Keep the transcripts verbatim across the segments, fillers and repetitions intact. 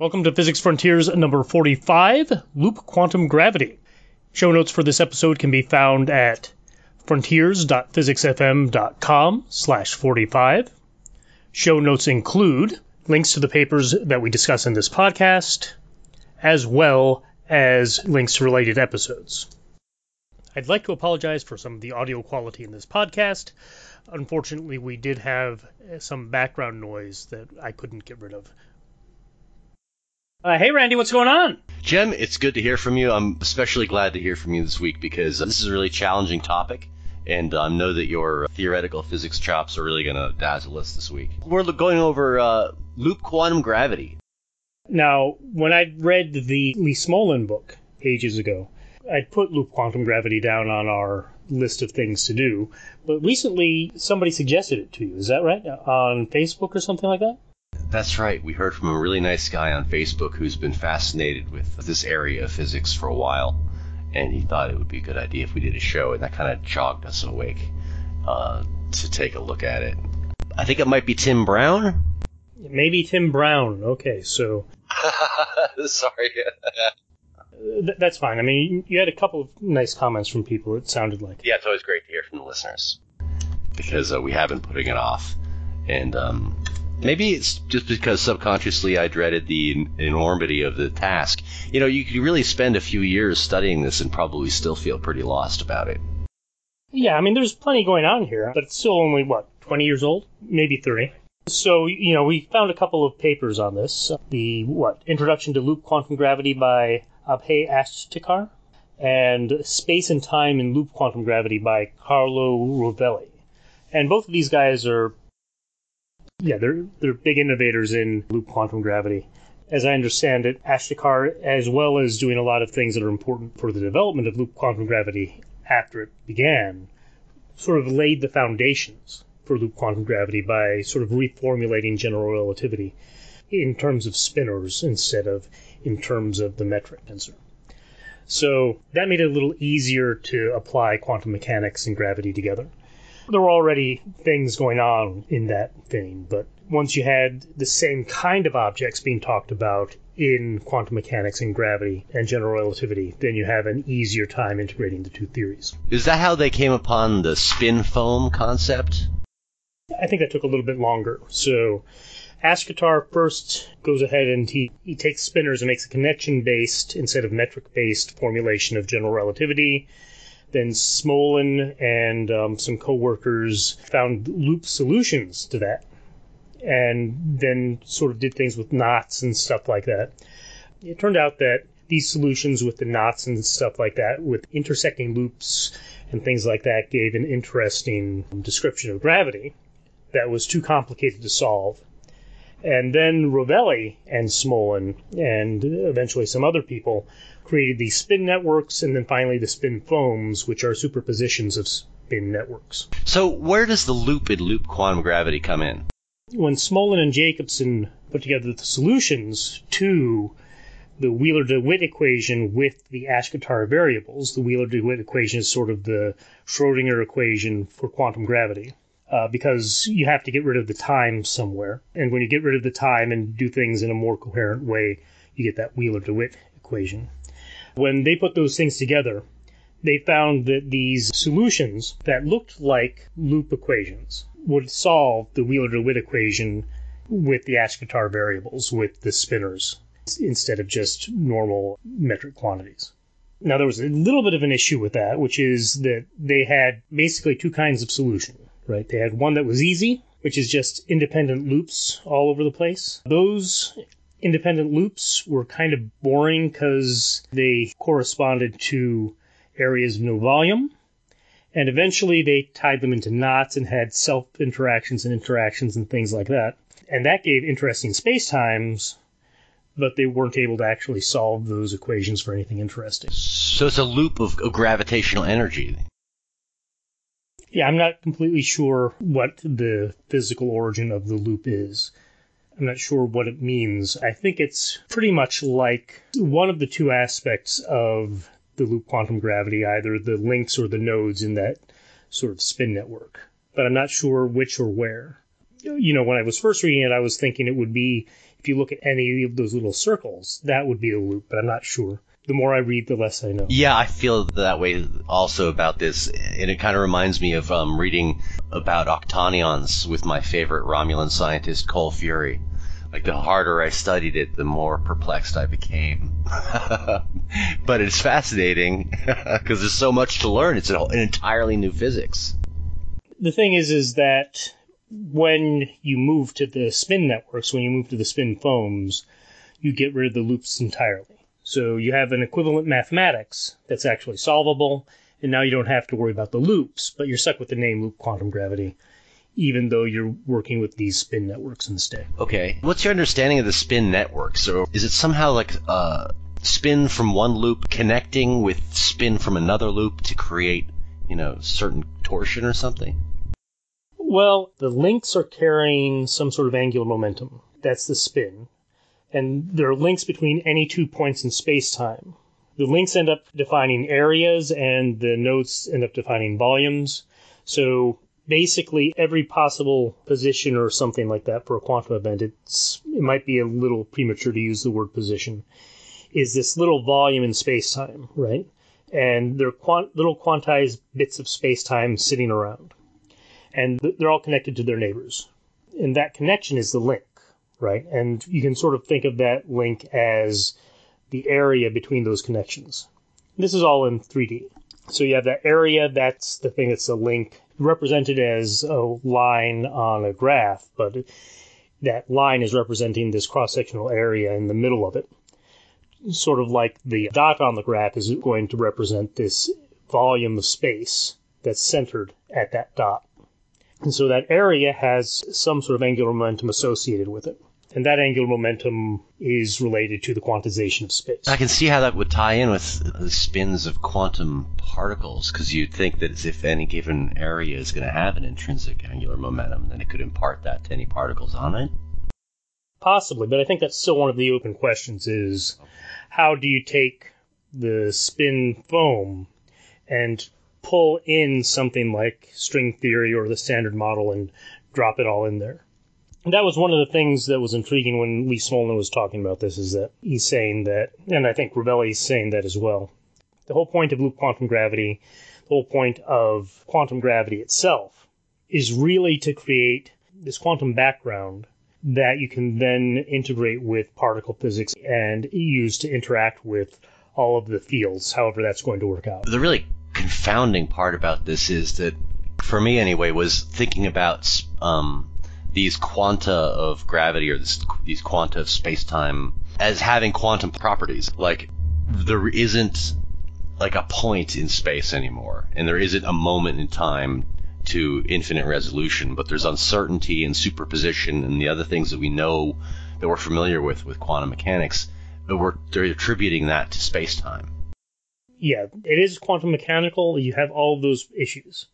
Welcome to Physics Frontiers number forty-five, Loop Quantum Gravity. Show notes for this episode can be found at frontiers.physicsfm.com slash 45. Show notes include links to the papers that we discuss in this podcast, as well as links to related episodes. I'd like to apologize for some of the audio quality in this podcast. Unfortunately, we did have some background noise that I couldn't get rid of. Uh, hey, Randy, what's going on? Jim, it's good to hear from you. I'm especially glad to hear from you this week because this is a really challenging topic, and I um, know that your theoretical physics chops are really going to dazzle us this week. We're going over uh, loop quantum gravity. Now, when I read the Lee Smolin book ages ago, I'd put loop quantum gravity down on our list of things to do, but recently somebody suggested it to you. Is that right? On Facebook or something like that? That's right. We heard from a really nice guy on Facebook who's been fascinated with this area of physics for a while, and he thought it would be a good idea if we did a show, and that kind of jogged us awake uh, to take a look at it. I think it might be Tim Brown? Maybe Tim Brown. Okay, so... Sorry. Th- that's fine. I mean, you had a couple of nice comments from people, it sounded like. Yeah, it's always great to hear from the listeners, because uh, we have been putting it off, and... um. Maybe it's just because subconsciously I dreaded the enormity of the task. You know, you could really spend a few years studying this and probably still feel pretty lost about it. Yeah, I mean, there's plenty going on here, but it's still only, what, twenty years old? Maybe thirty. So, you know, we found a couple of papers on this. The, what, Introduction to Loop Quantum Gravity by Abhay Ashtekar, and Space and Time in Loop Quantum Gravity by Carlo Rovelli. And both of these guys are... Yeah, they're they're big innovators in loop quantum gravity. As I understand it, Ashtekar, as well as doing a lot of things that are important for the development of loop quantum gravity after it began, sort of laid the foundations for loop quantum gravity by sort of reformulating general relativity in terms of spinors instead of in terms of the metric tensor. So that made it a little easier to apply quantum mechanics and gravity together. There were already things going on in that vein, but once you had the same kind of objects being talked about in quantum mechanics and gravity and general relativity, then you have an easier time integrating the two theories. Is that how they came upon the spin foam concept? I think that took a little bit longer. So Ashtekar first goes ahead and he, he takes spinors and makes a connection-based instead of metric-based formulation of general relativity. Then Smolin and um, some co-workers found loop solutions to that, and then sort of did things with knots and stuff like that. It turned out that these solutions with the knots and stuff like that, with intersecting loops and things like that, gave an interesting description of gravity that was too complicated to solve. And then Rovelli and Smolin, and eventually some other people, created these spin networks, and then finally the spin foams, which are superpositions of spin networks. So where does the loop in loop quantum gravity come in? When Smolin and Jacobson put together the solutions to the Wheeler-DeWitt equation with the Ashtekar variables, the Wheeler-DeWitt equation is sort of the Schrodinger equation for quantum gravity. Uh, because you have to get rid of the time somewhere. And when you get rid of the time and do things in a more coherent way, you get that Wheeler-DeWitt equation. When they put those things together, they found that these solutions that looked like loop equations would solve the Wheeler-DeWitt equation with the Ashtekar variables, with the spinors, instead of just normal metric quantities. Now, there was a little bit of an issue with that, which is that they had basically two kinds of solution. Right, they had one that was easy, which is just independent loops all over the place. Those independent loops were kind of boring because they corresponded to areas of no volume. And eventually they tied them into knots and had self-interactions and interactions and things like that. And that gave interesting spacetimes, but they weren't able to actually solve those equations for anything interesting. So it's a loop of, of gravitational energy. Yeah, I'm not completely sure what the physical origin of the loop is. I'm not sure what it means. I think it's pretty much like one of the two aspects of the loop quantum gravity, either the links or the nodes in that sort of spin network. But I'm not sure which or where. You know, when I was first reading it, I was thinking it would be If you look at any of those little circles, that would be a loop, but I'm not sure. The more I read, the less I know. Yeah, I feel that way also about this, and it kind of reminds me of um, reading about octonions with my favorite Romulan scientist, Cole Fury. Like, the harder I studied it, the more perplexed I became. But it's fascinating, because there's so much to learn. It's an entirely new physics. The thing is, is that when you move to the spin networks, when you move to the spin foams, you get rid of the loops entirely. So you have an equivalent mathematics that's actually solvable, and now you don't have to worry about the loops, but you're stuck with the name loop quantum gravity, even though you're working with these spin networks instead. Okay. What's your understanding of the spin network? So is it somehow like uh, spin from one loop connecting with spin from another loop to create, you know, certain torsion or something? Well, the links are carrying some sort of angular momentum. That's the spin. And there are links between any two points in space-time. The links end up defining areas, and the nodes end up defining volumes. So basically, every possible position or something like that for a quantum event, it's, it might be a little premature to use the word position, is this little volume in space-time, right? And they're quant- little quantized bits of space-time sitting around. And they're all connected to their neighbors. And that connection is the link. Right, and you can sort of think of that link as the area between those connections. This is all in three D. So you have that area, that's the thing that's a link, represented as a line on a graph, but that line is representing this cross-sectional area in the middle of it. Sort of like the dot on the graph is going to represent this volume of space that's centered at that dot. And so that area has some sort of angular momentum associated with it. And that angular momentum is related to the quantization of space. I can see how that would tie in with the spins of quantum particles, because you'd think that if any given area is going to have an intrinsic angular momentum, then it could impart that to any particles on it. Possibly, but I think that's still one of the open questions is, how do you take the spin foam and pull in something like string theory or the Standard Model and drop it all in there? And that was one of the things that was intriguing when Lee Smolin was talking about this, is that he's saying that, and I think Rovelli's saying that as well, the whole point of loop quantum gravity, the whole point of quantum gravity itself, is really to create this quantum background that you can then integrate with particle physics and use to interact with all of the fields, however that's going to work out. The really confounding part about this is that, for me anyway, was thinking about um, these quanta of gravity, or this, these quanta of space-time, as having quantum properties. Like, there isn't like a point in space anymore, and there isn't a moment in time to infinite resolution, but there's uncertainty and superposition and the other things that we know, that we're familiar with with quantum mechanics, but we're they're attributing that to space-time. Yeah, it is quantum mechanical. You have all of those issues.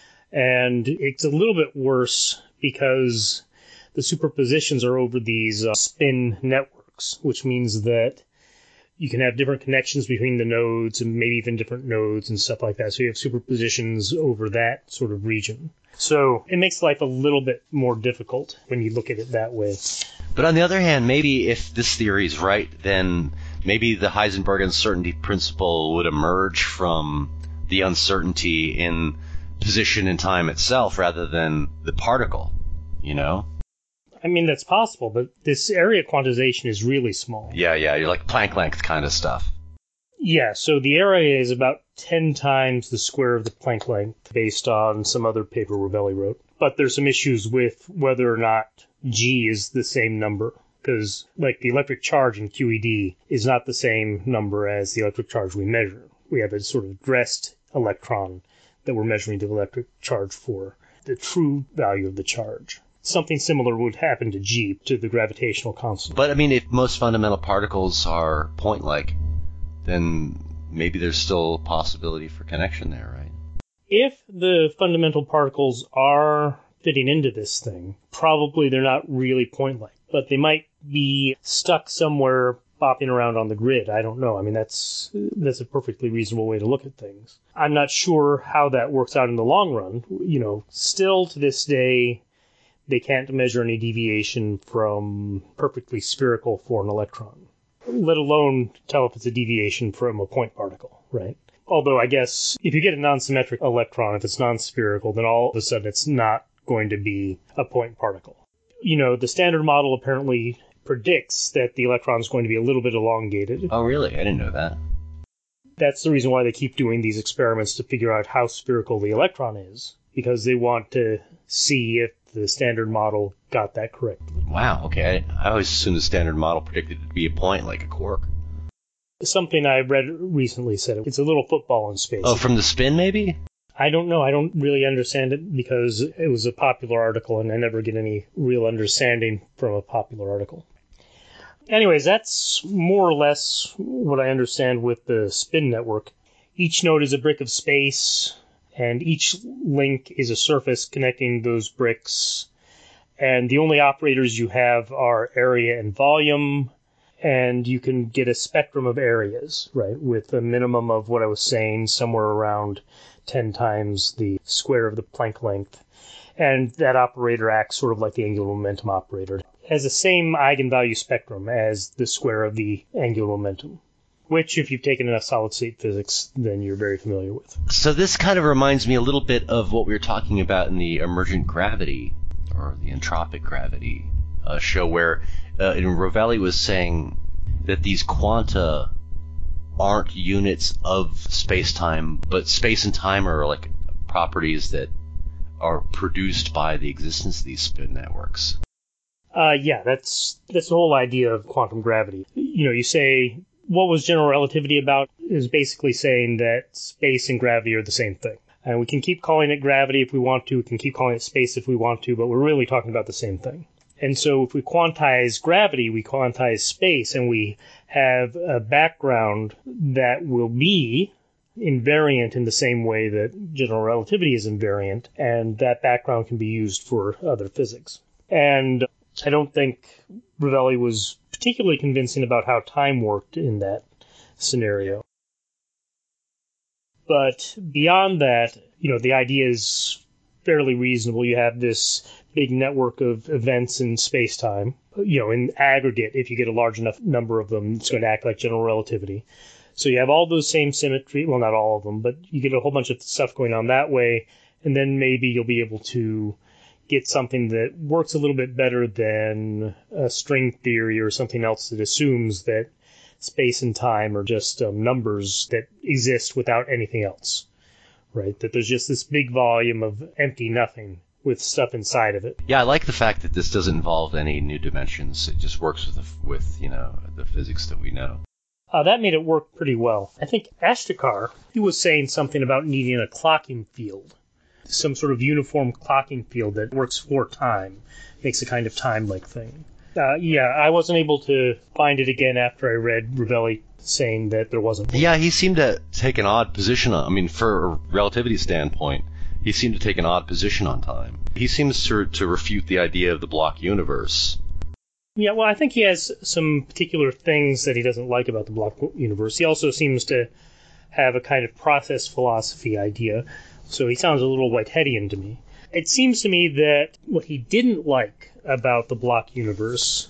And it's a little bit worse because the superpositions are over these uh, spin networks, which means that you can have different connections between the nodes and maybe even different nodes and stuff like that. So you have superpositions over that sort of region. So it makes life a little bit more difficult when you look at it that way. But on the other hand, maybe if this theory is right, then maybe the Heisenberg uncertainty principle would emerge from the uncertainty in position and time itself rather than the particle, you know? I mean, that's possible, but this area quantization is really small. Yeah, yeah, you're like Planck length kind of stuff. Yeah, so the area is about ten times the square of the Planck length based on some other paper Rovelli wrote. But there's some issues with whether or not G is the same number, because like the electric charge in Q E D is not the same number as the electric charge we measure. We have a sort of dressed electron that we're measuring the electric charge for, the true value of the charge. Something similar would happen to G, to the gravitational constant. But, I mean, if most fundamental particles are point-like, then maybe there's still a possibility for connection there, right? If the fundamental particles are fitting into this thing, probably they're not really point-like, but they might be stuck somewhere bopping around on the grid. I don't know. I mean, that's that's a perfectly reasonable way to look at things. I'm not sure how that works out in the long run. You know, still to this day, they can't measure any deviation from perfectly spherical for an electron, let alone tell if it's a deviation from a point particle, right? Although I guess if you get a non-symmetric electron, if it's non-spherical, then all of a sudden it's not going to be a point particle. You know, the Standard Model apparently predicts that the electron is going to be a little bit elongated. Oh, really? I didn't know that. That's the reason why they keep doing these experiments, to figure out how spherical the electron is, because they want to see if the Standard Model got that correct. Wow, okay. I, I always assumed the Standard Model predicted it to be a point, like a quark. Something I read recently said it's a little football in space. Oh, from the spin, maybe? I don't know. I don't really understand it because it was a popular article, and I never get any real understanding from a popular article. Anyways, that's more or less what I understand with the spin network. Each node is a brick of space, and each link is a surface connecting those bricks. And the only operators you have are area and volume, and you can get a spectrum of areas, right, with a minimum of what I was saying, somewhere around ten times the square of the Planck length. And that operator acts sort of like the angular momentum operator. It has the same eigenvalue spectrum as the square of the angular momentum, which, if you've taken enough solid-state physics, then you're very familiar with. So this kind of reminds me a little bit of what we were talking about in the emergent gravity, or the entropic gravity uh, show, where uh, Rovelli was saying that these quanta aren't units of space-time, but space and time are like properties that are produced by the existence of these spin networks. Uh, yeah, that's that's the whole idea of quantum gravity. You know, you say, what was general relativity about? Is basically saying that space and gravity are the same thing. And we can keep calling it gravity if we want to, we can keep calling it space if we want to, but we're really talking about the same thing. And so if we quantize gravity, we quantize space, and we have a background that will be invariant in the same way that general relativity is invariant, and that background can be used for other physics. And I don't think Rovelli was particularly convincing about how time worked in that scenario. But beyond that, you know, the idea is fairly reasonable. You have this big network of events in space-time. You know, in aggregate, if you get a large enough number of them, it's going to act like general relativity. So you have all those same symmetry, well, not all of them, but you get a whole bunch of stuff going on that way, and then maybe you'll be able to get something that works a little bit better than a string theory or something else that assumes that space and time are just um, numbers that exist without anything else, right? That there's just this big volume of empty nothing with stuff inside of it. Yeah, I like the fact that this doesn't involve any new dimensions. It just works with, the, with you know, the physics that we know. Uh, that made it work pretty well. I think Ashtekar, he was saying something about needing a clocking field, some sort of uniform clocking field that works for time, makes a kind of time-like thing. Uh, yeah, I wasn't able to find it again after I read Rovelli saying that there wasn't one. Yeah, he seemed to take an odd position on, I mean, for a relativity standpoint, he seemed to take an odd position on time. He seems to, to refute the idea of the block universe. Yeah, well, I think he has some particular things that he doesn't like about the block universe. He also seems to have a kind of process philosophy idea, so he sounds a little Whiteheadian to me. It seems to me that what he didn't like about the block universe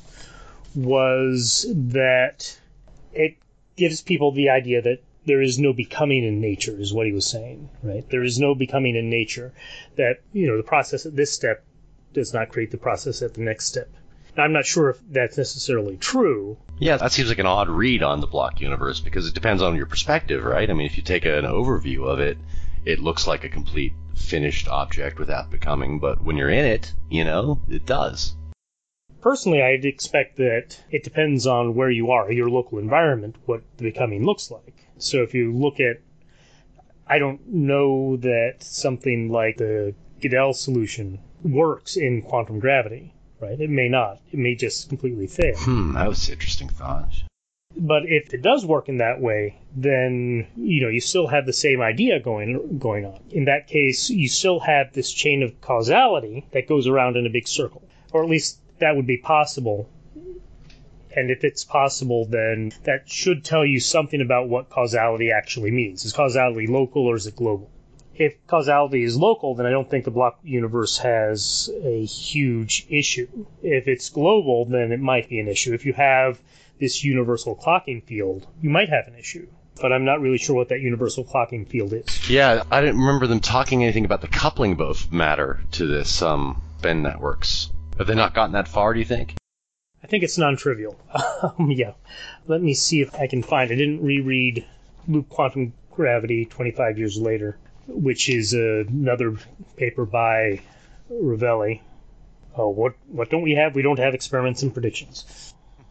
was that it gives people the idea that there is no becoming in nature, is what he was saying, right? There is no becoming in nature. That, you know, the process at this step does not create the process at the next step. I'm not sure if that's necessarily true. Yeah, that seems like an odd read on the block universe, because it depends on your perspective, right? I mean, if you take an overview of it, it looks like a complete finished object without becoming, but when you're in it, you know, it does. Personally, I'd expect that it depends on where you are, your local environment, what the becoming looks like. So if you look at, I don't know that something like the Gödel solution works in quantum gravity. Right? It may not. It may just completely fail. Hmm, that was an interesting thought. But if it does work in that way, then, you know, you still have the same idea going going on. In that case, you still have this chain of causality that goes around in a big circle. Or at least that would be possible. And if it's possible, then that should tell you something about what causality actually means. Is causality local or is it global? if causality is local, then I don't think the block universe has a huge issue. If it's global, then it might be an issue. If you have this universal clocking field, you might have an issue. But I'm not really sure what that universal clocking field is. Yeah, I didn't remember them talking anything about the coupling of matter to this um, Bend networks. Have they not gotten that far, do you think? I think it's non-trivial. um, yeah. Let me see if I can find. I didn't reread Loop Quantum Gravity twenty-five years later, which is uh, another paper by Ravelli. Oh, what what don't we have? We don't have experiments and predictions.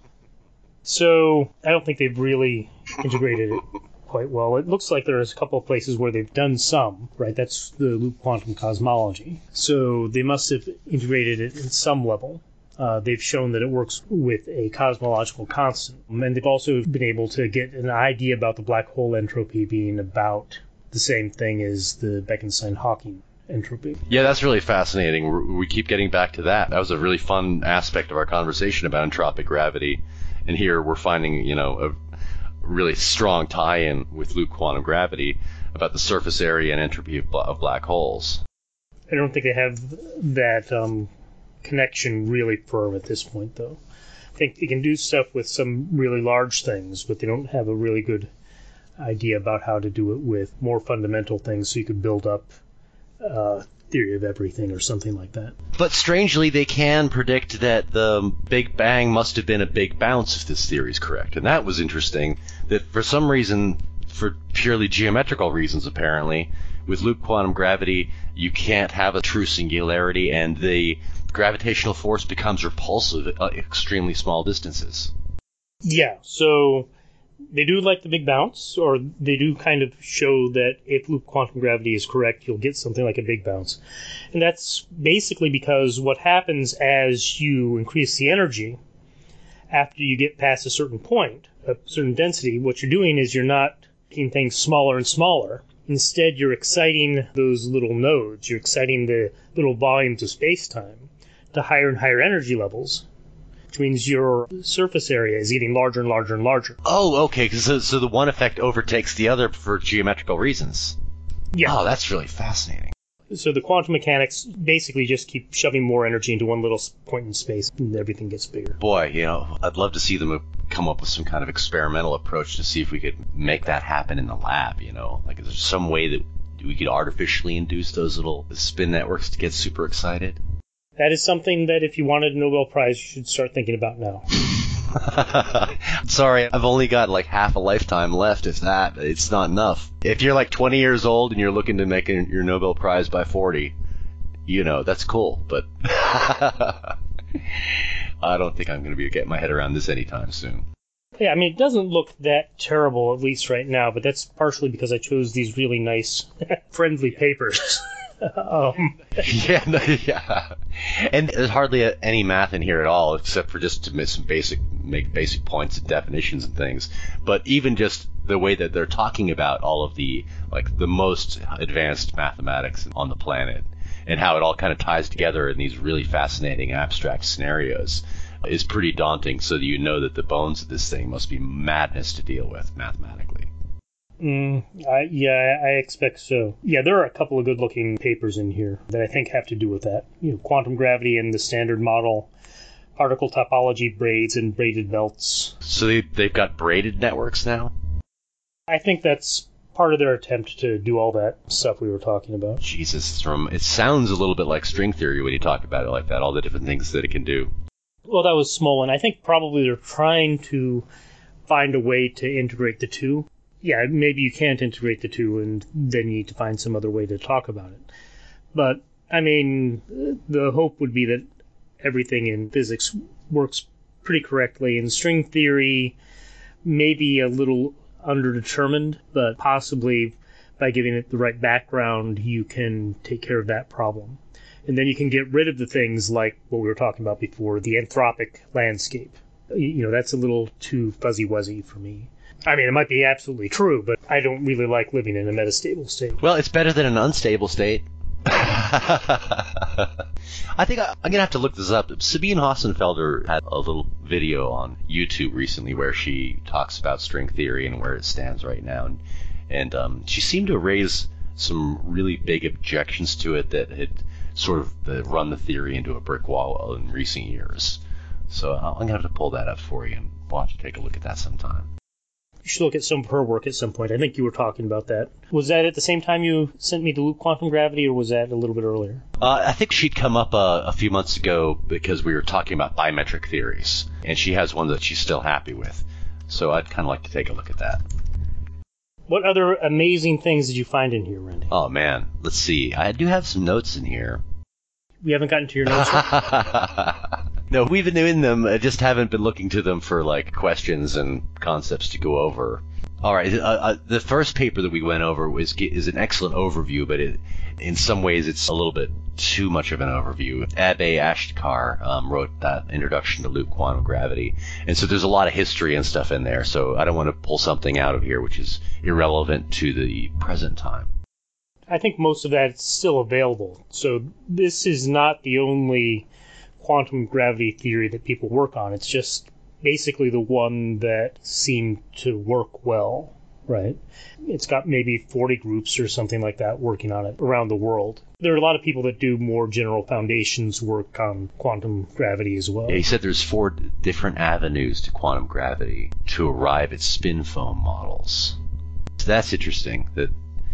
So I don't think they've really integrated it quite well. It looks like there's a couple of places where they've done some, right? That's the loop quantum cosmology. So they must have integrated it in some level. Uh, they've shown that it works with a cosmological constant. And they've also been able to get an idea about the black hole entropy being about the same thing as the Bekenstein-Hawking entropy. Yeah, that's really fascinating. We keep getting back to that. That was a really fun aspect of our conversation about entropic gravity. And here we're finding, you know, a really strong tie-in with loop quantum gravity about the surface area and entropy of, of black holes. I don't think they have that um, connection really firm at this point, though. I think they can do stuff with some really large things, but they don't have a really good idea about how to do it with more fundamental things, so you could build up uh, theory of everything or something like that. But strangely, they can predict that the Big Bang must have been a big bounce if this theory is correct. And that was interesting, that for some reason, for purely geometrical reasons apparently, with loop quantum gravity, you can't have a true singularity, and the gravitational force becomes repulsive at extremely small distances. Yeah, so they do like the big bounce, or they do kind of show that if loop quantum gravity is correct, you'll get something like a big bounce. And that's basically because what happens as you increase the energy, after you get past a certain point, a certain density, what you're doing is you're not making things smaller and smaller. Instead, you're exciting those little nodes. You're exciting the little volumes of space-time to higher and higher energy levels, which means your surface area is getting larger and larger and larger. Oh, okay. So, so the one effect overtakes the other for geometrical reasons. Yeah. Oh, that's really fascinating. So the quantum mechanics basically just keep shoving more energy into one little point in space, and everything gets bigger. Boy, you know, I'd love to see them come up with some kind of experimental approach to see if we could make that happen in the lab, you know? Like, is there some way that we could artificially induce those little spin networks to get super excited? That is something that if you wanted a Nobel Prize, you should start thinking about now. Sorry, I've only got like half a lifetime left, if that. It's not enough. If you're like twenty years old and you're looking to make your Nobel Prize by forty, you know, that's cool, but I don't think I'm going to be getting my head around this anytime soon. Yeah, I mean, it doesn't look that terrible, at least right now, but that's partially because I chose these really nice, friendly papers. um, yeah, no, yeah, and there's hardly a, any math in here at all, except for just to make some basic, make basic points and definitions and things. But even just the way that they're talking about all of the like the most advanced mathematics on the planet, and how it all kind of ties together in these really fascinating abstract scenarios, is pretty daunting. So that you know that the bones of this thing must be madness to deal with mathematically. Mm, I, yeah, I expect so. Yeah, there are a couple of good-looking papers in here that I think have to do with that. You know, quantum gravity and the standard model, particle topology, braids, and braided belts. So they, they've got braided networks now? I think that's part of their attempt to do all that stuff we were talking about. Jesus, it's from, it sounds a little bit like string theory when you talk about it like that, all the different things that it can do. Well, that was Smolin. I think probably they're trying to find a way to integrate the two. Yeah, maybe you can't integrate the two, and then you need to find some other way to talk about it. But, I mean, the hope would be that everything in physics works pretty correctly. In string theory, maybe a little underdetermined, but possibly by giving it the right background, you can take care of that problem. And then you can get rid of the things like what we were talking about before, the anthropic landscape. You know, that's a little too fuzzy-wuzzy for me. I mean, it might be absolutely true, but I don't really like living in a metastable state. Well, it's better than an unstable state. I think I, I'm going to have to look this up. Sabine Hossenfelder had a little video on YouTube recently where she talks about string theory and where it stands right now. And, and um, she seemed to raise some really big objections to it that had sort of uh, run the theory into a brick wall in recent years. So I'm going to have to pull that up for you, and we'll have to take a look at that sometime. You should look at some of her work at some point. I think you were talking about that. Was that at the same time you sent me the Loop Quantum Gravity, or was that a little bit earlier? Uh, I think she'd come up uh, a few months ago because we were talking about biometric theories, and she has one that she's still happy with. So I'd kind of like to take a look at that. What other amazing things did you find in here, Randy? Oh, man. Let's see. I do have some notes in here. We haven't gotten to your notes yet? No, we've been doing them. I just haven't been looking to them for, like, questions and concepts to go over. All right. Uh, uh, the first paper that we went over was is an excellent overview, but it, in some ways it's a little bit too much of an overview. Abhay Ashtekar um, wrote that introduction to loop quantum gravity. And so there's a lot of history and stuff in there. So I don't want to pull something out of here which is irrelevant to the present time. I think most of that is still available. So this is not the only quantum gravity theory that people work on. It's just basically the one that seemed to work well, right? It's got maybe forty groups or something like that working on it around the world. There are a lot of people that do more general foundations work on quantum gravity as well. Yeah, he said there's four different avenues to quantum gravity to arrive at spin foam models. So that's interesting. That,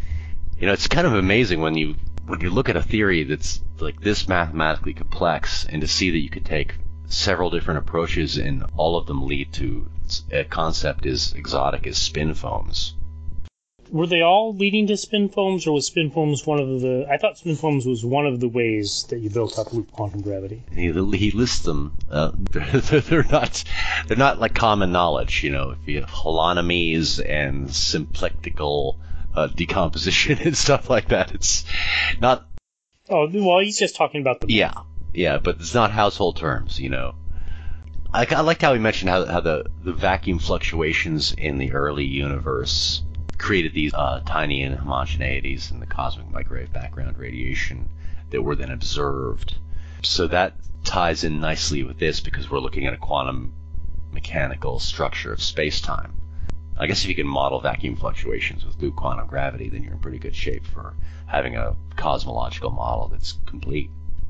you know, it's kind of amazing when you when you look at a theory that's like this mathematically complex, and to see that you could take several different approaches and all of them lead to a concept as exotic as spin foams. Were they all leading to spin foams, or was spin foams one of the... I thought spin foams was one of the ways that you built up loop quantum gravity. He, he lists them. Uh, they're, they're not they're not like common knowledge, you know. If you have holonomies and symplectical uh, decomposition and stuff like that, it's not... Oh, well, he's just talking about the... Yeah, yeah, but it's not household terms, you know. I, I liked how he mentioned how, how the, the vacuum fluctuations in the early universe created these uh, tiny inhomogeneities in the cosmic microwave background radiation that were then observed. So that ties in nicely with this because we're looking at a quantum mechanical structure of space-time. I guess if you can model vacuum fluctuations with loop quantum gravity, then you're in pretty good shape for having a cosmological model that's complete.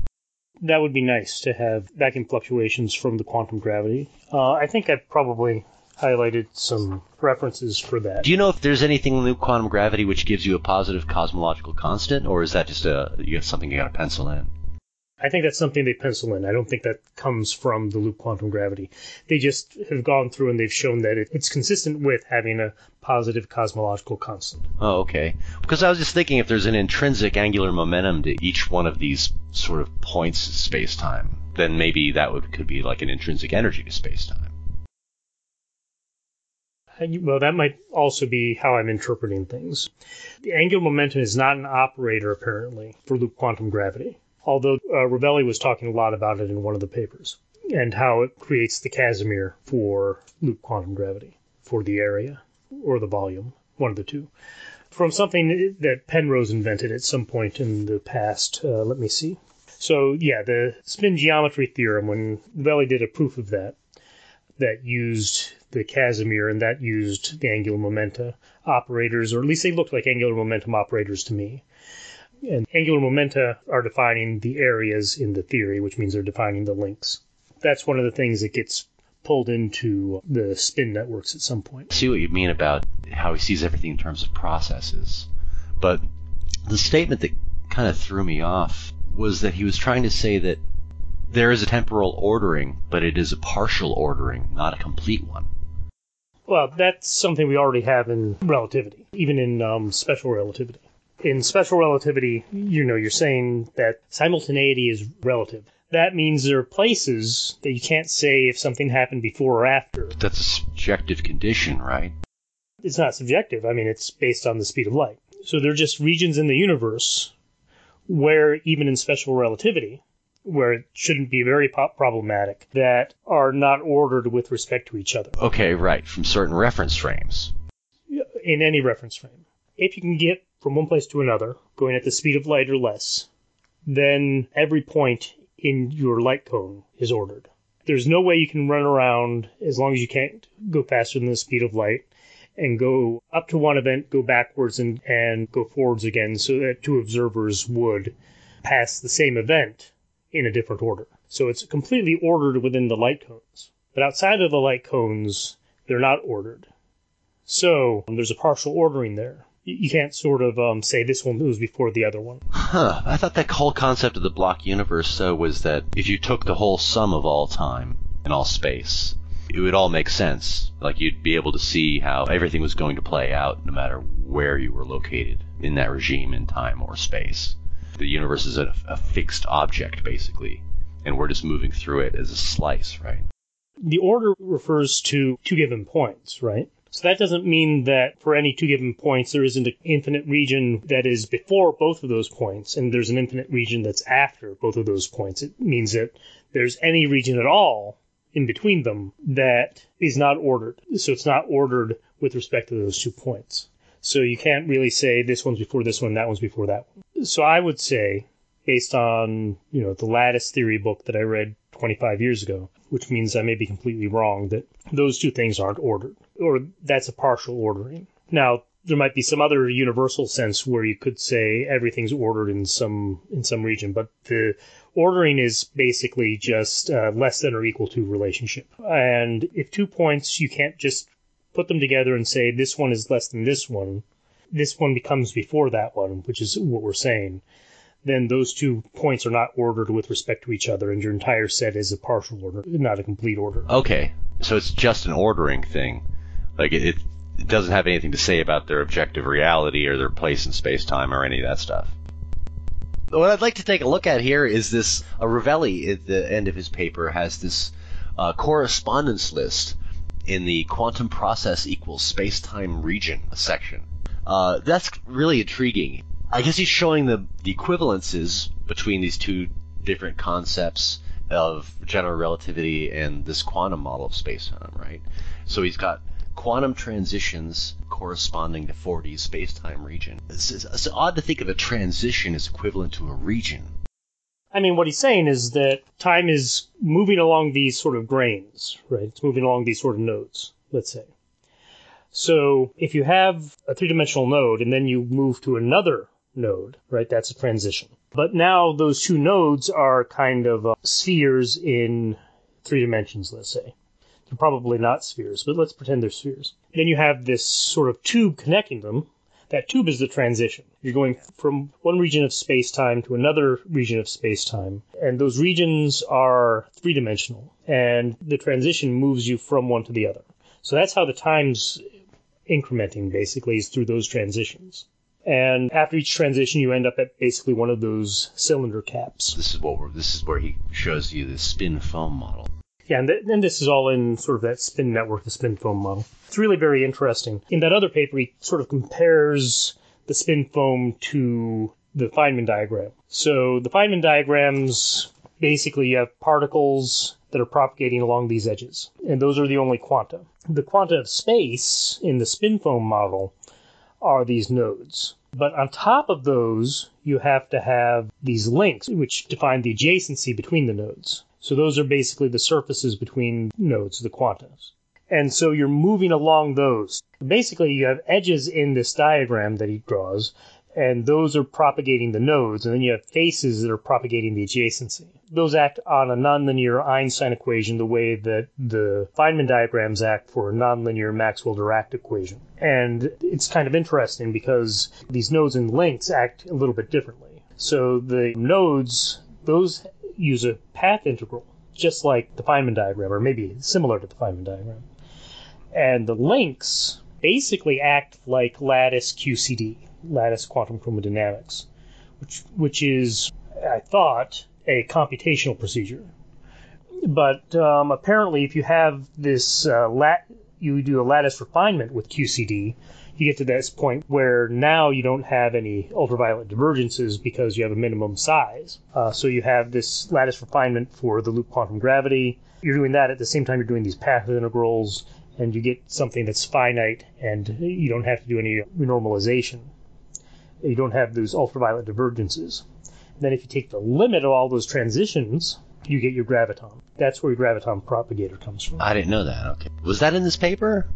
That would be nice to have vacuum fluctuations from the quantum gravity. Uh, I think I probably highlighted some references for that. Do you know if there's anything in loop quantum gravity which gives you a positive cosmological constant, or is that just a you have something you got to pencil in? I think that's something they pencil in. I don't think that comes from the loop quantum gravity. They just have gone through and they've shown that it, it's consistent with having a positive cosmological constant. Oh, okay. Because I was just thinking if there's an intrinsic angular momentum to each one of these sort of points in space-time, then maybe that would could be like an intrinsic energy to space-time. Well, that might also be how I'm interpreting things. The angular momentum is not an operator, apparently, for loop quantum gravity. Although uh, Ravelli was talking a lot about it in one of the papers, and how it creates the Casimir for loop quantum gravity, for the area, or the volume, one of the two. From something that Penrose invented at some point in the past. Uh, let me see. So, yeah, the spin geometry theorem, when Ravelli did a proof of that, that used the Casimir, and that used the angular momenta operators, or at least they looked like angular momentum operators to me. And angular momenta are defining the areas in the theory, which means they're defining the links. That's one of the things that gets pulled into the spin networks at some point. I see what you mean about how he sees everything in terms of processes. But the statement that kind of threw me off was that he was trying to say that there is a temporal ordering, but it is a partial ordering, not a complete one. Well, that's something we already have in relativity, even in um, special relativity. In special relativity, you know, you're saying that simultaneity is relative. That means there are places that you can't say if something happened before or after. That's a subjective condition, right? It's not subjective. I mean, it's based on the speed of light. So there are just regions in the universe where, even in special relativity, where it shouldn't be very problematic, that are not ordered with respect to each other. Okay, right, from certain reference frames. In any reference frame. If you can get from one place to another, going at the speed of light or less, then every point in your light cone is ordered. There's no way you can run around as long as you can't go faster than the speed of light, and go up to one event, go backwards, and, and go forwards again, so that two observers would pass the same event in a different order. So it's completely ordered within the light cones. But outside of the light cones, they're not ordered. So um, there's a partial ordering there. You, you can't sort of um, say this one was before the other one. Huh. I thought that whole concept of the block universe, though, was that if you took the whole sum of all time and all space, it would all make sense. Like, you'd be able to see how everything was going to play out no matter where you were located in that regime in time or space. The universe is a, a fixed object, basically, and we're just moving through it as a slice, right? The order refers to two given points, right? So that doesn't mean that for any two given points there isn't an infinite region that is before both of those points, and there's an infinite region that's after both of those points. It means that there's any region at all in between them that is not ordered. So it's not ordered with respect to those two points. So you can't really say this one's before this one, that one's before that one. So I would say, based on, you know, the lattice theory book that I read twenty-five years ago, which means I may be completely wrong, that those two things aren't ordered, or that's a partial ordering. Now, there might be some other universal sense where you could say everything's ordered in some in some region, but the ordering is basically just uh, less than or equal to relationship. And if two points, you can't just put them together and say this one is less than this one, this one becomes before that one, which is what we're saying, then those two points are not ordered with respect to each other, and your entire set is a partial order, not a complete order. Okay, so it's just an ordering thing. Like, it, it doesn't have anything to say about their objective reality or their place in space-time or any of that stuff. What I'd like to take a look at here is this, uh, Ravelli at the end of his paper has this uh, correspondence list in the quantum process equals space-time region section. Uh, that's really intriguing. I guess he's showing the, the equivalences between these two different concepts of general relativity and this quantum model of space-time, right? So he's got quantum transitions corresponding to four D space-time region. It's, it's odd to think of a transition as equivalent to a region. I mean, what he's saying is that time is moving along these sort of grains, right? It's moving along these sort of nodes, let's say. So if you have a three-dimensional node and then you move to another node, right, that's a transition. But now those two nodes are kind of uh, spheres in three dimensions, let's say. They're probably not spheres, but let's pretend they're spheres. Then you have this sort of tube connecting them. That tube is the transition. You're going from one region of space-time to another region of space-time, and those regions are three-dimensional, and the transition moves you from one to the other. So that's how the time's incrementing, basically, is through those transitions. And after each transition, you end up at basically one of those cylinder caps. This is what we're, this is where he shows you the spin foam model. Yeah, and, th- and this is all in sort of that spin network, the spin foam model. It's really very interesting. In that other paper, he sort of compares the spin foam to the Feynman diagram. So the Feynman diagrams, basically you have particles that are propagating along these edges, and those are the only quanta. The quanta of space in the spin foam model are these nodes. But on top of those, you have to have these links, which define the adjacency between the nodes. So those are basically the surfaces between nodes, the quantas. And so you're moving along those. Basically, you have edges in this diagram that he draws, and those are propagating the nodes, and then you have faces that are propagating the adjacency. Those act on a nonlinear Einstein equation the way that the Feynman diagrams act for a nonlinear Maxwell-Dirac equation. And it's kind of interesting because these nodes and links act a little bit differently. So the nodes, those use a path integral, just like the Feynman diagram, or maybe similar to the Feynman diagram. And the links basically act like lattice Q C D, lattice quantum chromodynamics, which which is, I thought, a computational procedure. But um, apparently, if you have this, uh, lat- you do a lattice refinement with Q C D, you get to this point where now you don't have any ultraviolet divergences because you have a minimum size. Uh, so you have this lattice refinement for the loop quantum gravity. You're doing that at the same time you're doing these path integrals, and you get something that's finite, and you don't have to do any renormalization. You don't have those ultraviolet divergences. And then if you take the limit of all those transitions, you get your graviton. That's where your graviton propagator comes from. I didn't know that. Okay. Was that in this paper?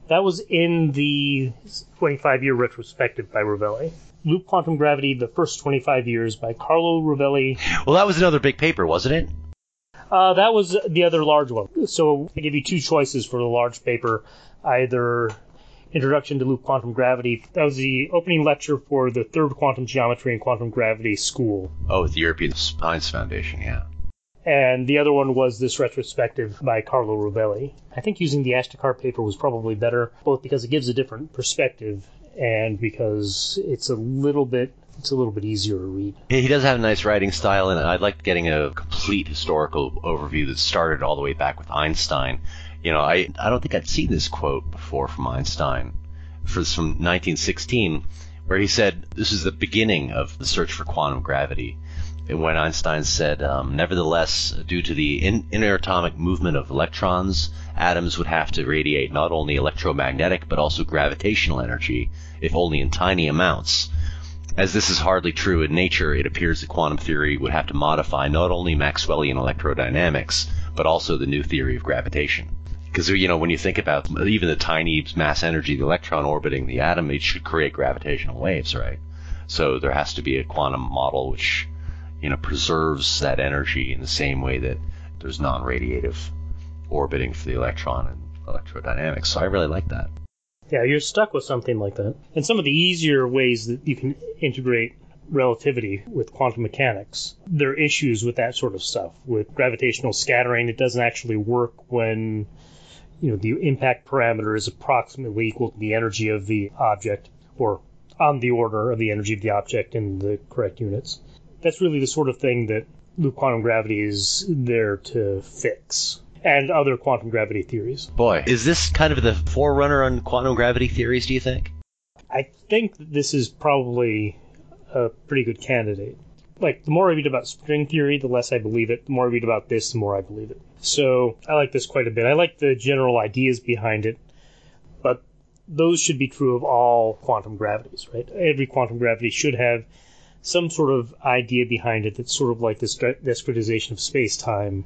That was in the twenty-five-year retrospective by Rovelli. Loop Quantum Gravity, the first twenty-five years by Carlo Rovelli. Well, that was another big paper, wasn't it? Uh, that was the other large one. So I give you two choices for the large paper. Either Introduction to Loop Quantum Gravity. That was the opening lecture for the third Quantum Geometry and Quantum Gravity School. Oh, with the European Science Foundation, yeah. And the other one was this retrospective by Carlo Rovelli. I think using the Ashtekar paper was probably better, both because it gives a different perspective and because it's a little bit it's a little bit easier to read. He does have a nice writing style, and I like getting a complete historical overview that started all the way back with Einstein. You know, I I don't think I'd seen this quote before from Einstein. For, from nineteen sixteen, where he said, this is the beginning of the search for quantum gravity. And when Einstein said, um, nevertheless, due to the in, interatomic movement of electrons, atoms would have to radiate not only electromagnetic but also gravitational energy, if only in tiny amounts. As this is hardly true in nature, it appears that quantum theory would have to modify not only Maxwellian electrodynamics, but also the new theory of gravitation. Because, you know, when you think about even the tiny mass energy of the electron orbiting the atom, it should create gravitational waves, right? So there has to be a quantum model which, you know, preserves that energy in the same way that there's non-radiative orbiting for the electron and electrodynamics. So I really like that. Yeah, you're stuck with something like that. And some of the easier ways that you can integrate relativity with quantum mechanics, there are issues with that sort of stuff. With gravitational scattering, it doesn't actually work when, you know, the impact parameter is approximately equal to the energy of the object, or on the order of the energy of the object in the correct units. That's really the sort of thing that loop quantum gravity is there to fix, and other quantum gravity theories. Boy, is this kind of the forerunner on quantum gravity theories, do you think? I think that this is probably a pretty good candidate. Like, the more I read about string theory, the less I believe it. The more I read about this, the more I believe it. So I like this quite a bit. I like the general ideas behind it, but those should be true of all quantum gravities, right? Every quantum gravity should have some sort of idea behind it that's sort of like this discretization of space-time,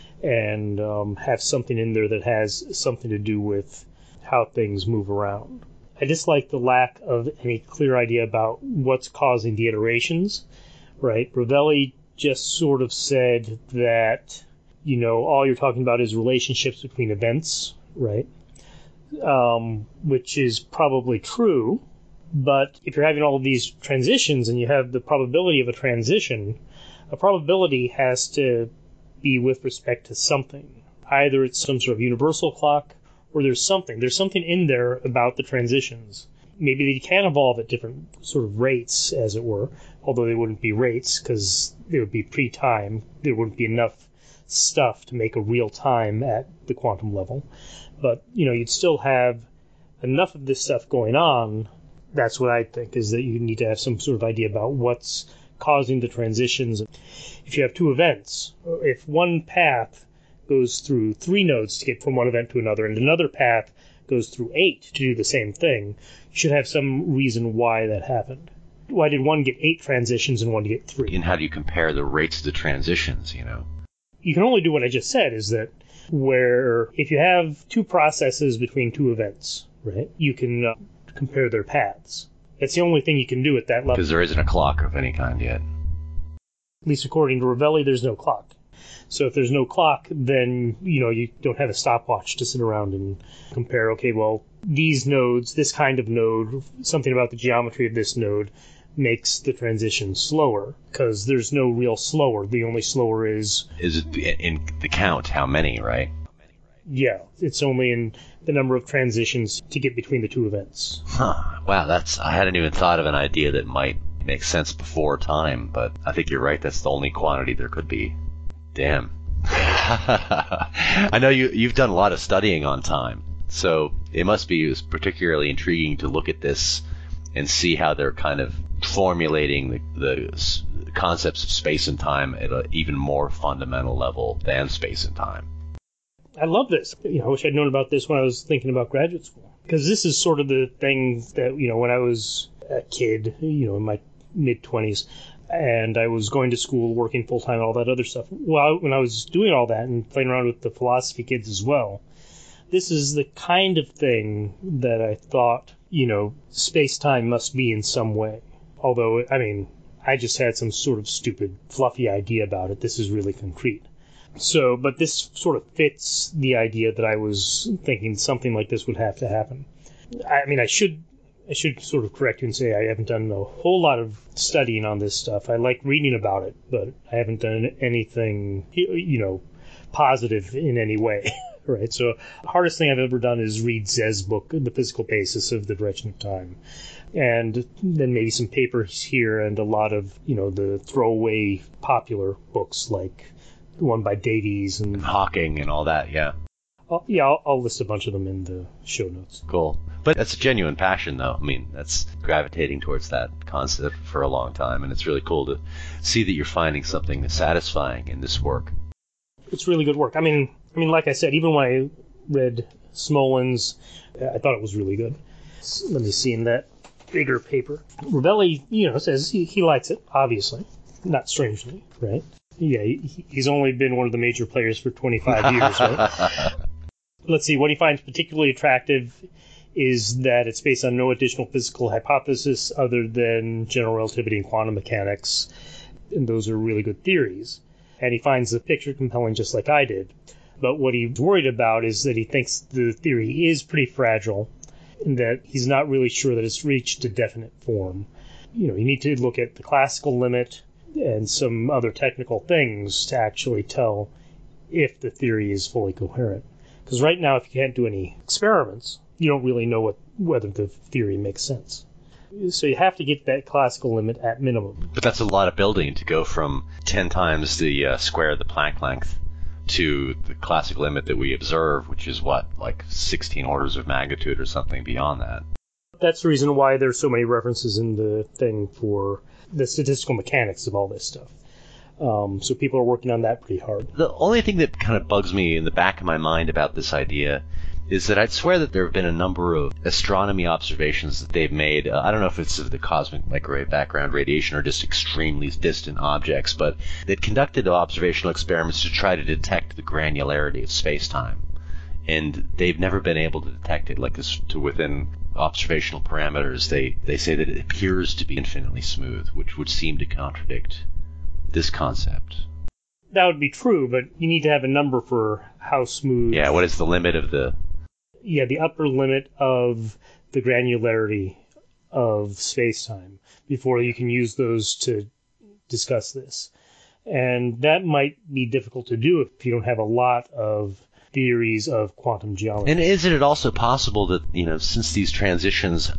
and um, have something in there that has something to do with how things move around. I dislike the lack of any clear idea about what's causing the iterations, right? Rovelli just sort of said that, you know, all you're talking about is relationships between events, right? Um, which is probably true, but if you're having all of these transitions and you have the probability of a transition, a probability has to be with respect to something. Either it's some sort of universal clock, or there's something. There's something in there about the transitions. Maybe they can evolve at different sort of rates, as it were, although they wouldn't be rates because they would be pre-time. There wouldn't be enough stuff to make a real time at the quantum level. But, you know, you'd still have enough of this stuff going on. That's what I think, is that you need to have some sort of idea about what's causing the transitions. If you have two events, if one path goes through three nodes to get from one event to another, and another path goes through eight to do the same thing, you should have some reason why that happened. Why did one get eight transitions and one get three? And how do you compare the rates of the transitions, you know? You can only do what I just said, is that where if you have two processes between two events, right, you can uh, compare their paths. That's the only thing you can do at that level. Because there isn't a clock of any kind yet. At least according to Rovelli, there's no clock. So if there's no clock, then, you know, you don't have a stopwatch to sit around and compare, okay, well, these nodes, this kind of node, something about the geometry of this node makes the transition slower, because there's no real slower. The only slower is... Is it in the count, how many, right? Yeah, it's only in the number of transitions to get between the two events. Huh. Wow, that's... I hadn't even thought of an idea that might make sense before time, but I think you're right, that's the only quantity there could be. Damn. I know you, you've done a lot of studying on time, so it must be particularly intriguing to look at this and see how they're kind of formulating the, the concepts of space and time at an even more fundamental level than space and time. I love this. You know, I wish I'd known about this when I was thinking about graduate school, because this is sort of the thing that, you know, when I was a kid, you know, in my mid-twenties, and I was going to school, working full-time, all that other stuff. Well, when I was doing all that and playing around with the philosophy kids as well, this is the kind of thing that I thought, you know, space-time must be in some way. Although, I mean, I just had some sort of stupid, fluffy idea about it. This is really concrete. So, but this sort of fits the idea that I was thinking something like this would have to happen. I mean, I should I should sort of correct you and say I haven't done a whole lot of studying on this stuff. I like reading about it, but I haven't done anything, you know, positive in any way. Right? So the hardest thing I've ever done is read Zez's book, The Physical Basis of the Direction of Time. And then maybe some papers here and a lot of, you know, the throwaway popular books like the one by Davies and Hawking and all that, yeah. I'll, yeah, I'll, I'll list a bunch of them in the show notes. Cool. But that's a genuine passion, though. I mean, that's gravitating towards that concept for a long time, and it's really cool to see that you're finding something satisfying in this work. It's really good work. I mean, I mean, like I said, even when I read Smolin's, I thought it was really good. So let me see in that bigger paper. Ravelli, you know, says he, he likes it, obviously. Not strangely, right? Yeah, he, he's only been one of the major players for twenty-five years, right? Let's see, what he finds particularly attractive is that it's based on no additional physical hypothesis other than general relativity and quantum mechanics, and those are really good theories. And he finds the picture compelling just like I did. But what he's worried about is that he thinks the theory is pretty fragile, and that he's not really sure that it's reached a definite form. You know, you need to look at the classical limit and some other technical things to actually tell if the theory is fully coherent. Because right now, if you can't do any experiments, you don't really know what, whether the theory makes sense. So you have to get that classical limit at minimum. But that's a lot of building to go from ten times the uh, square of the Planck length to the classical limit that we observe, which is what, like sixteen orders of magnitude or something beyond that. That's the reason why there's so many references in the thing for the statistical mechanics of all this stuff. Um, so people are working on that pretty hard. The only thing that kind of bugs me in the back of my mind about this idea is that I'd swear that there have been a number of astronomy observations that they've made. Uh, I don't know if it's of the cosmic microwave background radiation or just extremely distant objects, but they'd conducted observational experiments to try to detect the granularity of space-time. And they've never been able to detect it, like this, to within observational parameters. They, they say that it appears to be infinitely smooth, which would seem to contradict this concept. That would be true, but you need to have a number for how smooth. Yeah, what is the limit of the... Yeah, the upper limit of the granularity of space-time before you can use those to discuss this. And that might be difficult to do if you don't have a lot of theories of quantum geometry. And isn't it also possible that, you know, since these transitions,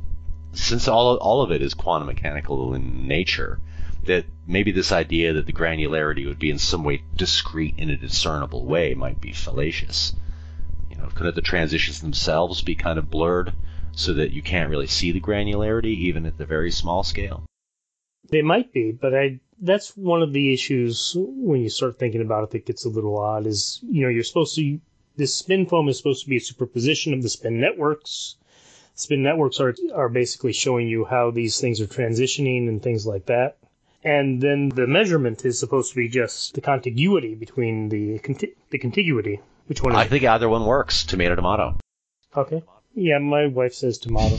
since all all of it is quantum mechanical in nature, that maybe this idea that the granularity would be in some way discrete in a discernible way might be fallacious? You know, couldn't the transitions themselves be kind of blurred so that you can't really see the granularity even at the very small scale? They might be, but I that's one of the issues when you start thinking about it that gets a little odd is, you know, you're supposed to, this spin foam is supposed to be a superposition of the spin networks. Spin networks are are basically showing you how these things are transitioning and things like that. And then the measurement is supposed to be just the contiguity between the conti- the contiguity. Which one is I it? think either one works. Tomato, tomato. Okay. Yeah, my wife says tomato.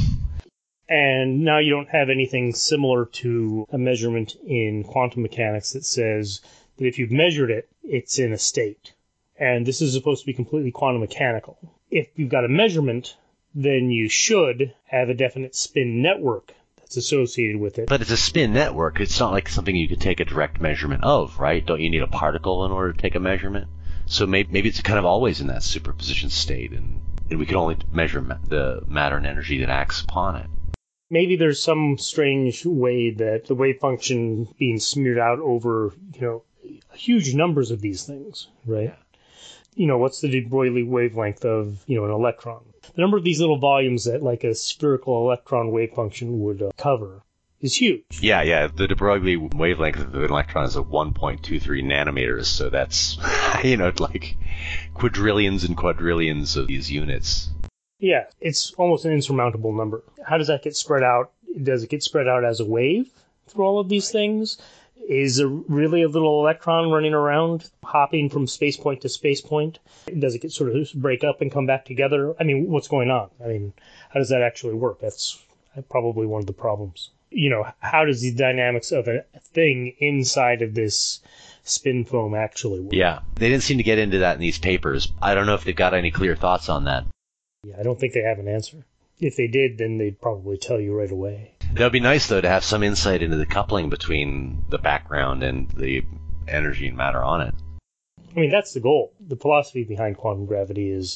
And now you don't have anything similar to a measurement in quantum mechanics that says that if you've measured it, it's in a state. And this is supposed to be completely quantum mechanical. If you've got a measurement, then you should have a definite spin network that's associated with it. But it's a spin network. It's not like something you could take a direct measurement of, right? Don't you need a particle in order to take a measurement? So maybe, maybe it's kind of always in that superposition state, and, and we can only measure ma- the matter and energy that acts upon it. Maybe there's some strange way that the wave function being smeared out over, you know, huge numbers of these things, right? Yeah. You know, what's the de Broglie wavelength of, you know, an electron? The number of these little volumes that, like, a spherical electron wave function would uh, cover is huge. Yeah, yeah. The de Broglie wavelength of an electron is at one point two three nanometers, so that's, you know, like quadrillions and quadrillions of these units. Yeah, it's almost an insurmountable number. How does that get spread out? Does it get spread out as a wave through all of these things? Is there really a little electron running around, hopping from space point to space point? Does it get sort of break up and come back together? I mean, what's going on? I mean, how does that actually work? That's probably one of the problems. You know, how does the dynamics of a thing inside of this spin foam actually work? Yeah, they didn't seem to get into that in these papers. I don't know if they've got any clear thoughts on that. Yeah, I don't think they have an answer. If they did, then they'd probably tell you right away. That would be nice, though, to have some insight into the coupling between the background and the energy and matter on it. I mean, that's the goal. The philosophy behind quantum gravity is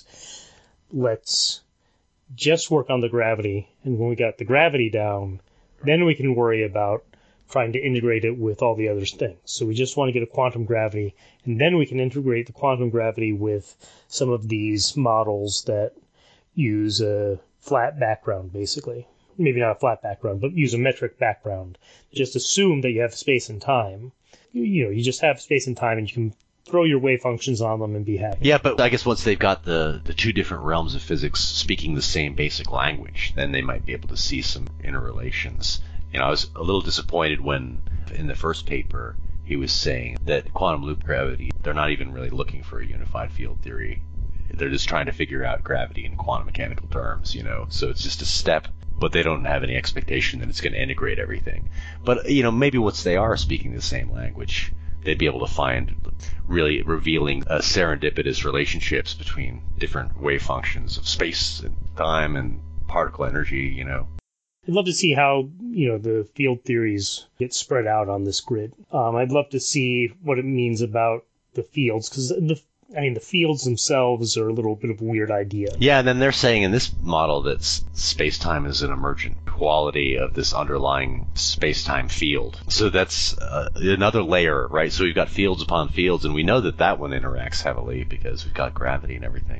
let's just work on the gravity, and when we got the gravity down, then we can worry about trying to integrate it with all the other things. So we just want to get a quantum gravity, and then we can integrate the quantum gravity with some of these models that use a flat background, basically. Maybe not a flat background, but use a metric background. Just assume that you have space and time. You, you know, you just have space and time, and you can throw your wave functions on them and be happy. Yeah, but I guess once they've got the, the two different realms of physics speaking the same basic language, then they might be able to see some interrelations. You know, I was a little disappointed when, in the first paper, he was saying that quantum loop gravity, they're not even really looking for a unified field theory. They're just trying to figure out gravity in quantum mechanical terms, you know, so it's just a step, but they don't have any expectation that it's going to integrate everything. But, you know, maybe once they are speaking the same language, they'd be able to find really revealing uh, serendipitous relationships between different wave functions of space and time and particle energy, you know. I'd love to see how, you know, the field theories get spread out on this grid. Um, I'd love to see what it means about the fields, because the I mean, the fields themselves are a little bit of a weird idea. Yeah, and then they're saying in this model that space-time is an emergent quality of this underlying space-time field. So that's uh, another layer, right? So we've got fields upon fields, and we know that that one interacts heavily because we've got gravity and everything.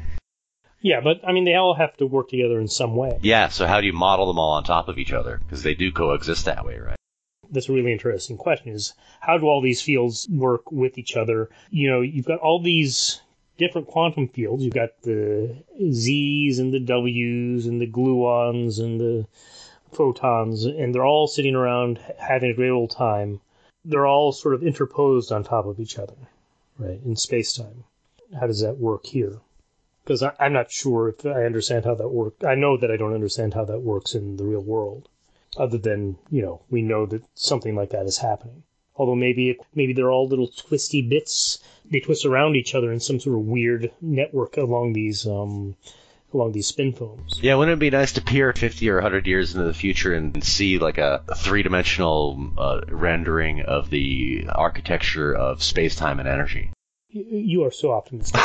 Yeah, but, I mean, they all have to work together in some way. Yeah, so how do you model them all on top of each other? Because they do coexist that way, right? That's a really interesting question, is how do all these fields work with each other? You know, you've got all these different quantum fields. You've got the Z's and the W's and the gluons and the photons, and they're all sitting around having a great old time. They're all sort of interposed on top of each other, right, in space-time. How does that work here? Because I'm not sure if I understand how that works. I know that I don't understand how that works in the real world. Other than, you know, we know that something like that is happening. Although maybe maybe they're all little twisty bits. They twist around each other in some sort of weird network along these um, along these spin foams. Yeah, wouldn't it be nice to peer fifty or one hundred years into the future and see like a, a three-dimensional uh, rendering of the architecture of space-time and energy? You, you are so optimistic.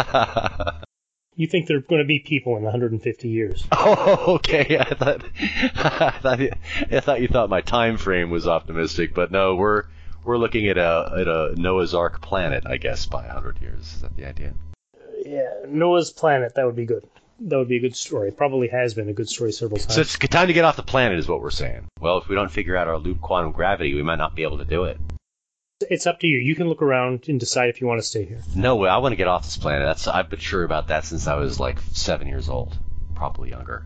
You think there are going to be people in one hundred fifty years? Oh, okay. I thought, I thought, I thought you thought my time frame was optimistic, but no, we're we're looking at a at a Noah's Ark planet, I guess, by one hundred years. Is that the idea? Yeah, Noah's planet. That would be good. That would be a good story. It probably has been a good story several times. So it's time to get off the planet, is what we're saying. Well, if we don't figure out our loop quantum gravity, we might not be able to do it. It's up to you. You can look around and decide if you want to stay here. No, I want to get off this planet. That's I've been sure about that since I was like seven years old, probably younger.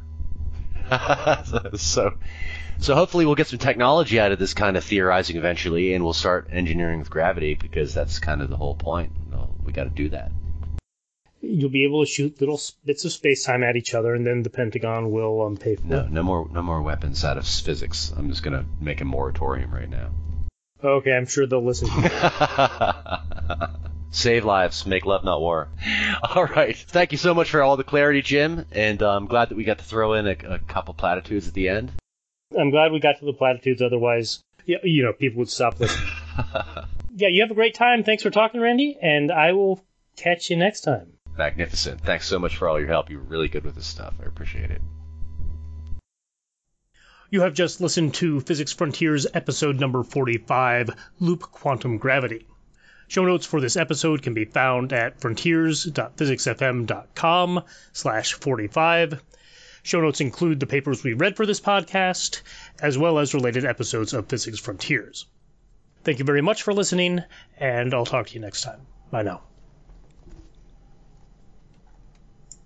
so, so hopefully we'll get some technology out of this kind of theorizing eventually, and we'll start engineering with gravity because that's kind of the whole point. We got to do that. You'll be able to shoot little bits of space-time at each other, and then the Pentagon will um, pay for no, it. No, no more, no more weapons out of physics. I'm just gonna make a moratorium right now. Okay, I'm sure they'll listen. Save lives, make love, not war. All right. Thank you so much for all the clarity, Jim, and uh, I'm glad that we got to throw in a, a couple platitudes at the end. I'm glad we got to the platitudes, otherwise, you know, people would stop listening. Yeah, you have a great time. Thanks for talking, Randy, and I will catch you next time. Magnificent. Thanks so much for all your help. You're really good with this stuff. I appreciate it. You have just listened to Physics Frontiers episode number forty-five, Loop Quantum Gravity. Show notes for this episode can be found at frontiers.physicsfm.com slash 45. Show notes include the papers we read for this podcast, as well as related episodes of Physics Frontiers. Thank you very much for listening, and I'll talk to you next time. Bye now.